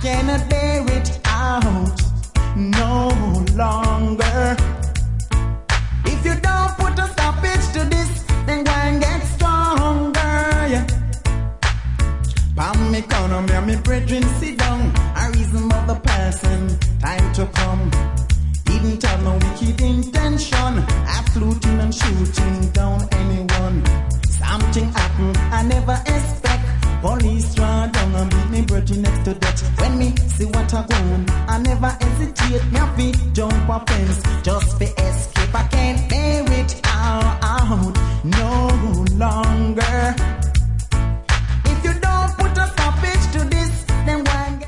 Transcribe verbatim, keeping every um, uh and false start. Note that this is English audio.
cannot bear it out no longer. If you don't put a stoppage to this, then go and get stronger. Yeah. Pam me corner, me and me brethren sit down. A reasonable person, time to come. Didn't have no wicked intention, I fluting and shooting down anyone. Something happened, I never expect. Police run down and beat me brethren next to death. When me see what I go on, I never hesitate. Me have to jump a fence just for escape. I can't bear it out no longer.